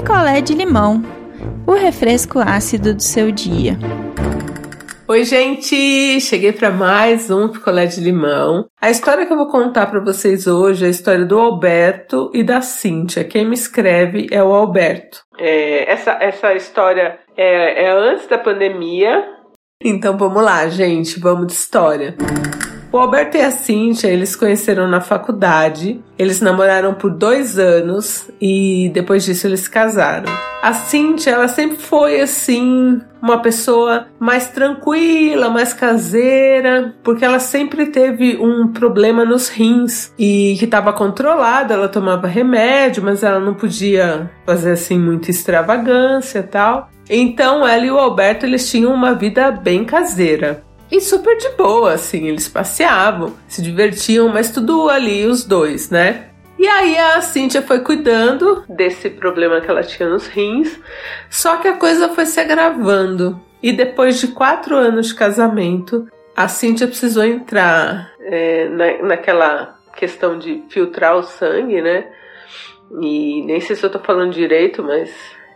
Picolé de limão, o refresco ácido do seu dia. Oi, gente! Cheguei para mais um picolé de limão. A história que eu vou contar para vocês hoje é a história do Alberto e da Cíntia. Quem me escreve é o Alberto. Essa história é antes da pandemia. Então vamos lá, gente, vamos de história. O Alberto e a Cíntia, eles se conheceram na faculdade, eles namoraram por 2 anos e depois disso eles se casaram. A Cíntia, ela sempre foi assim, uma pessoa mais tranquila, mais caseira, porque ela sempre teve um problema nos rins e que estava controlado, ela tomava remédio, mas ela não podia fazer assim muita extravagância e tal. Então ela e o Alberto, eles tinham uma vida bem caseira. E super de boa, assim, eles passeavam, se divertiam, mas tudo ali, os dois, né? E aí a Cíntia foi cuidando desse problema que ela tinha nos rins, só que a coisa foi se agravando. E depois de 4 anos de casamento, a Cíntia precisou entrar naquela questão de filtrar o sangue, né? E nem sei se eu tô falando direito, mas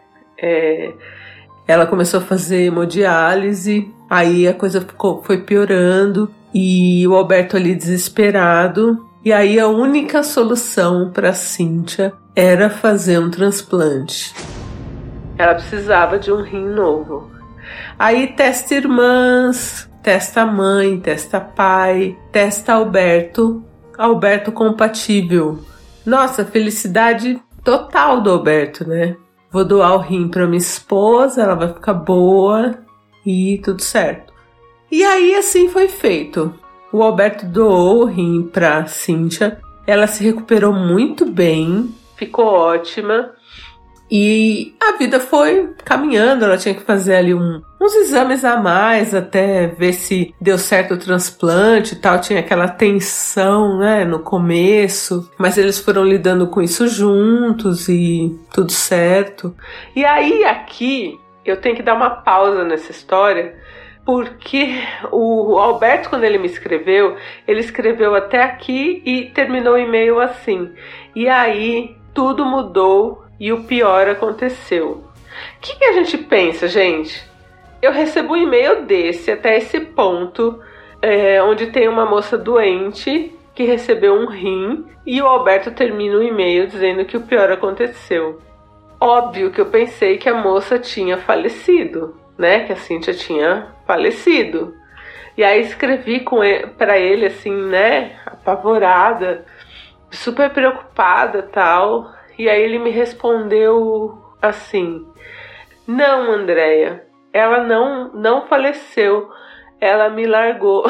ela começou a fazer hemodiálise. Aí a coisa foi piorando e o Alberto ali desesperado. E aí a única solução para Cíntia era fazer um transplante. Ela precisava de um rim novo. Aí testa irmãs, testa mãe, testa pai, testa Alberto. Alberto compatível. Nossa, felicidade total do Alberto, né? Vou doar o rim para minha esposa, ela vai ficar boa. E tudo certo. E aí assim foi feito. O Alberto doou o rim pra Cíntia. Ela se recuperou muito bem. Ficou ótima. E a vida foi caminhando. Ela tinha que fazer ali uns exames a mais até ver se deu certo o transplante e tal. Tinha aquela tensão, né, no começo. Mas eles foram lidando com isso juntos e tudo certo. E aí aqui eu tenho que dar uma pausa nessa história, porque o Alberto, quando ele me escreveu, ele escreveu até aqui e terminou o e-mail assim. E aí, tudo mudou e o pior aconteceu. O que a gente pensa, gente? Eu recebo um e-mail desse, até esse ponto, onde tem uma moça doente que recebeu um rim, e o Alberto termina o e-mail dizendo que o pior aconteceu. Óbvio que eu pensei que a moça tinha falecido, né? Que a Cíntia tinha falecido. E aí escrevi pra ele assim, né? Apavorada, super preocupada, tal. E aí ele me respondeu assim: "Não, Andréia, ela não faleceu, ela me largou."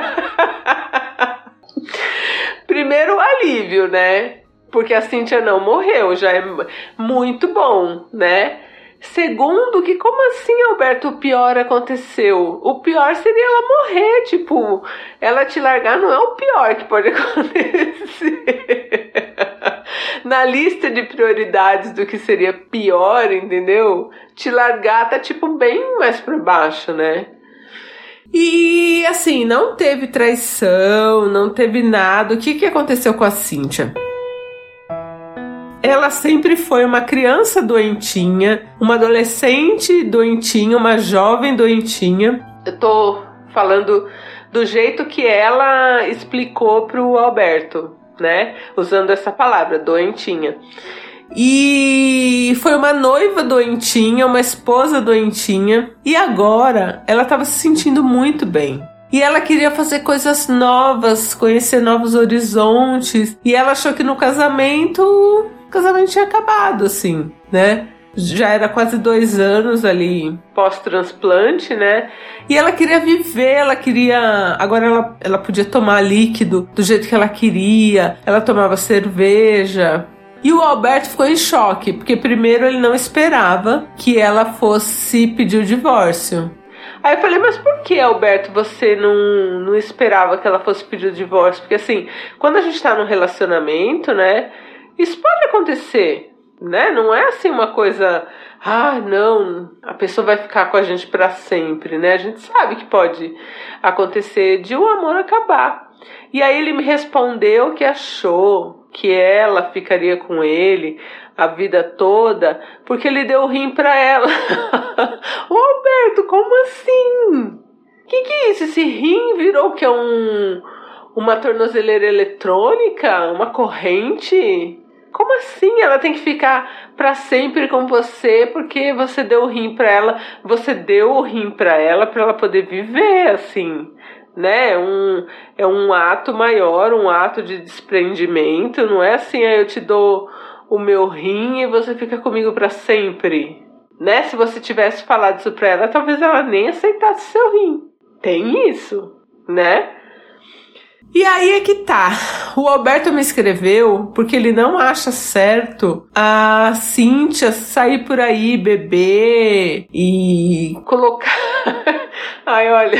Primeiro alívio, né? Porque a Cíntia não morreu, já é muito bom, né? Segundo, que como assim, Alberto, o pior aconteceu? O pior seria ela morrer, tipo, ela te largar não é o pior que pode acontecer. Na lista de prioridades do que seria pior, entendeu? Te largar tá, tipo, bem mais pra baixo, né? E, assim, não teve traição, não teve nada. O que aconteceu com a Cíntia? Ela sempre foi uma criança doentinha, uma adolescente doentinha, uma jovem doentinha. Eu tô falando do jeito que ela explicou pro Alberto, né? Usando essa palavra, doentinha. E foi uma noiva doentinha, uma esposa doentinha. E agora ela estava se sentindo muito bem. E ela queria fazer coisas novas, conhecer novos horizontes. E ela achou que no casamento, o casamento tinha acabado, assim, né? Já era quase 2 anos ali pós-transplante, né? E ela queria viver, ela queria... Agora ela podia tomar líquido do jeito que ela queria. Ela tomava cerveja. E o Alberto ficou em choque, porque primeiro ele não esperava que ela fosse pedir o divórcio. Aí eu falei, mas por que, Alberto, você não esperava que ela fosse pedir o divórcio? Porque assim, quando a gente tá num relacionamento, né, isso pode acontecer, né? Não é assim uma coisa, não, a pessoa vai ficar com a gente pra sempre, né? A gente sabe que pode acontecer de o amor acabar. E aí ele me respondeu que achou que ela ficaria com ele a vida toda porque ele deu o rim pra ela. Ô Alberto, como assim? Que é isso? Esse rim virou o que? Uma tornozeleira eletrônica? Uma corrente? Como assim? Ela tem que ficar pra sempre com você porque você deu o rim pra ela. Você deu o rim pra ela poder viver, assim, né? É um ato maior, um ato de desprendimento. Não é assim, aí eu te dou o meu rim e você fica comigo pra sempre, né? Se você tivesse falado isso pra ela, talvez ela nem aceitasse seu rim. Tem isso, né? E aí é que tá. O Alberto me escreveu porque ele não acha certo a Cíntia sair por aí, beber e colocar... Ai, olha...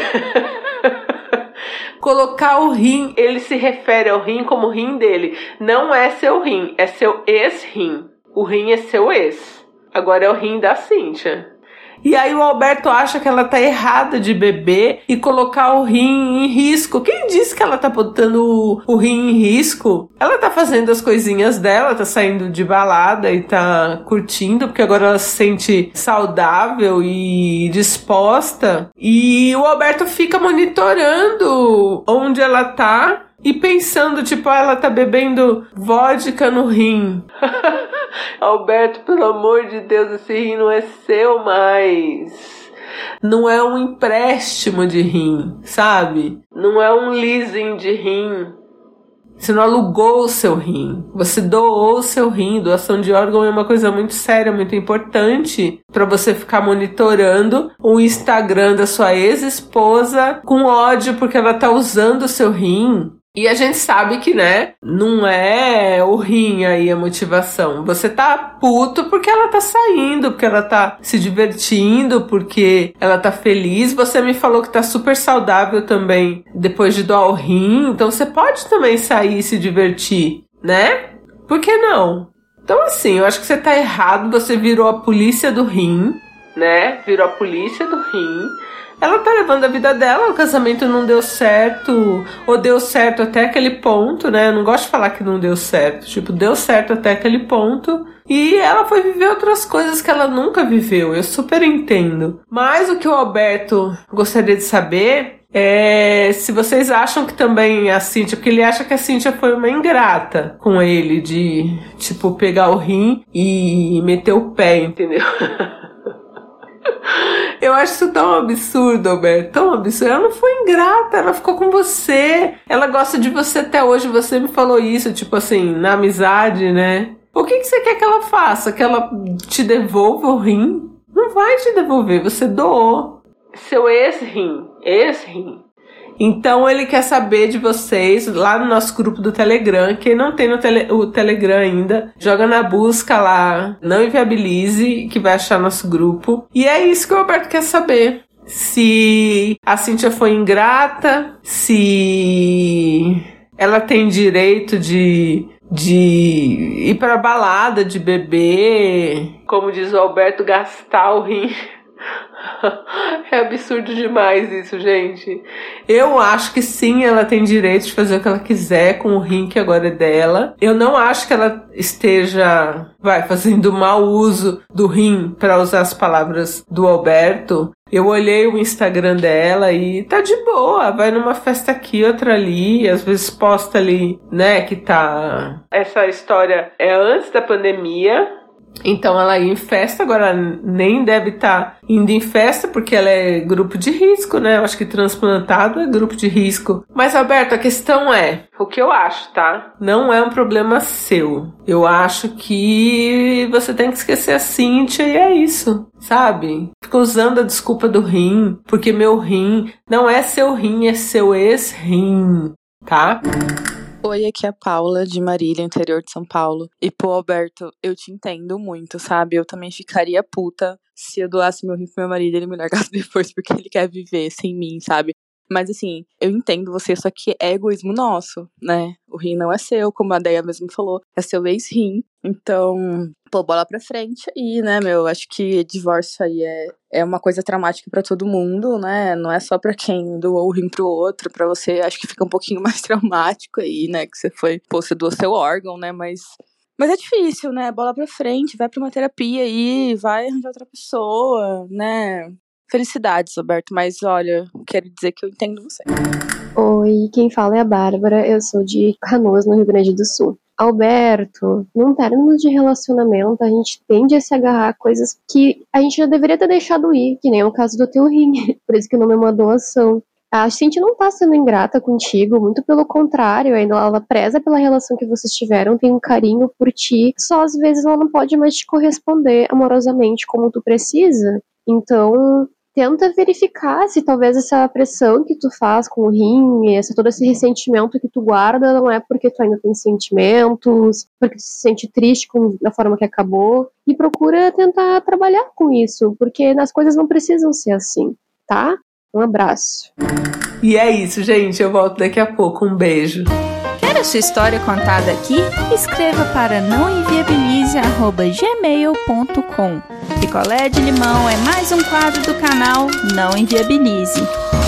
Colocar o rim, ele se refere ao rim como rim dele. Não é seu rim, é seu ex-rim. O rim é seu ex. Agora é o rim da Cíntia. E aí o Alberto acha que ela tá errada de beber e colocar o rim em risco. Quem disse que ela tá botando o rim em risco? Ela tá fazendo as coisinhas dela, tá saindo de balada e tá curtindo, porque agora ela se sente saudável e disposta. E o Alberto fica monitorando onde ela tá e pensando, tipo, ela tá bebendo vodka no rim. Alberto, pelo amor de Deus, esse rim não é seu mais. Não é um empréstimo de rim, sabe? Não é um leasing de rim. Você não alugou o seu rim. Você doou o seu rim. Doação de órgão é uma coisa muito séria, muito importante para você ficar monitorando o Instagram da sua ex-esposa com ódio porque ela tá usando o seu rim. E a gente sabe que, né, não é o rim aí a motivação. Você tá puto porque ela tá saindo, porque ela tá se divertindo, porque ela tá feliz. Você me falou que tá super saudável também depois de doar o rim. Então você pode também sair e se divertir, né? Por que não? Então assim, eu acho que você tá errado. Você virou a polícia do rim, né? Virou a polícia do rim. Ela tá levando a vida dela, o casamento não deu certo, ou deu certo até aquele ponto, né? Eu não gosto de falar que não deu certo, tipo, deu certo até aquele ponto, e ela foi viver outras coisas que ela nunca viveu, eu super entendo. Mas o que o Alberto gostaria de saber é se vocês acham que também a Cíntia, porque ele acha que a Cíntia foi uma ingrata com ele, de, tipo, pegar o rim e meter o pé, entendeu? Eu acho isso tão absurdo, Alberto, tão absurdo. Ela não foi ingrata, ela ficou com você. Ela gosta de você até hoje, você me falou isso, tipo assim, na amizade, né? O que você quer que ela faça? Que ela te devolva o rim? Não vai te devolver, você doou. Seu ex-rim. Então ele quer saber de vocês lá no nosso grupo do Telegram. Quem não tem o Telegram ainda, joga na busca lá, não inviabilize, que vai achar nosso grupo. E é isso que o Alberto quer saber. Se a Cíntia foi ingrata, se ela tem direito de ir pra balada, de beber, como diz o Alberto, gastar o rim. É absurdo demais isso, gente. Eu acho que sim, ela tem direito de fazer o que ela quiser com o rim que agora é dela. Eu não acho que ela esteja fazendo mau uso do rim, para usar as palavras do Alberto. Eu olhei o Instagram dela e tá de boa, vai numa festa aqui, outra ali, às vezes posta ali, né, que tá... Essa história é antes da pandemia. Então ela ia em festa, agora nem deve estar indo em festa porque ela é grupo de risco, né? Eu acho que transplantado é grupo de risco. Mas, Alberto, a questão é, o que eu acho, tá? Não é um problema seu. Eu acho que você tem que esquecer a Cíntia e é isso, sabe? Fica usando a desculpa do rim, porque meu rim não é seu rim, é seu ex-rim, tá? Oi, aqui é a Paula, de Marília, interior de São Paulo. E, pô, Alberto, eu te entendo muito, sabe? Eu também ficaria puta se eu doasse meu rim pro meu marido e ele me largasse depois porque ele quer viver sem mim, sabe? Mas assim, eu entendo você, só que é egoísmo nosso, né? O rim não é seu, como a Deia mesmo falou, é seu ex-rim. Então, pô, bola pra frente aí, né, meu? Acho que divórcio aí é uma coisa traumática pra todo mundo, né? Não é só pra quem doou o rim pro outro, pra você acho que fica um pouquinho mais traumático aí, né? Que você doou seu órgão, né? Mas é difícil, né? Bola pra frente, vai pra uma terapia aí, vai arranjar outra pessoa, né? Felicidades, Roberto, mas olha, quero dizer que eu entendo você. Oi, quem fala é a Bárbara, eu sou de Canoas, no Rio Grande do Sul. Alberto, num término de relacionamento, a gente tende a se agarrar a coisas que a gente já deveria ter deixado ir, que nem o caso do teu rim, por isso que o nome é uma doação. A Cintia não tá sendo ingrata contigo, muito pelo contrário, ainda ela preza pela relação que vocês tiveram, tem um carinho por ti, só às vezes ela não pode mais te corresponder amorosamente como tu precisa. Então, tenta verificar se talvez essa pressão que tu faz com o rim, todo esse ressentimento que tu guarda, não é porque tu ainda tem sentimentos, porque tu se sente triste da forma que acabou, e procura tentar trabalhar com isso, porque as coisas não precisam ser assim, tá? Um abraço. E é isso, gente. Eu volto daqui a pouco. Um beijo. Quer a sua história contada aqui? Escreva para nãoenviabilize@gmail.com. Picolé de limão é mais um quadro do canal Não Enviabilize.